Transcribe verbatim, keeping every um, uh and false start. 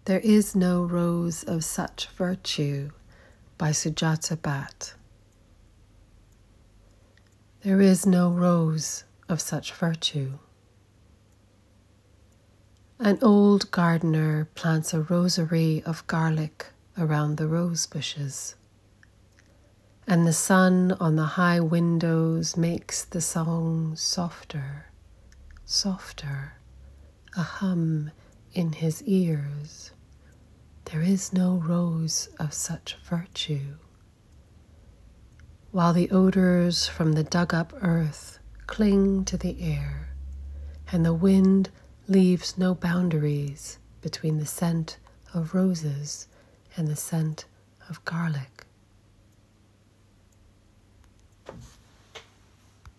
There is no rose of such virtue, by Sujata Bhatt. There is no rose of such virtue. An old gardener plants a rosary of garlic around the rose bushes, and the sun on the high windows makes the song softer, softer, a hum in his ears. There is no rose of such virtue. While the odors from the dug-up earth cling to the air, and the wind leaves no boundaries between the scent of roses and the scent of garlic.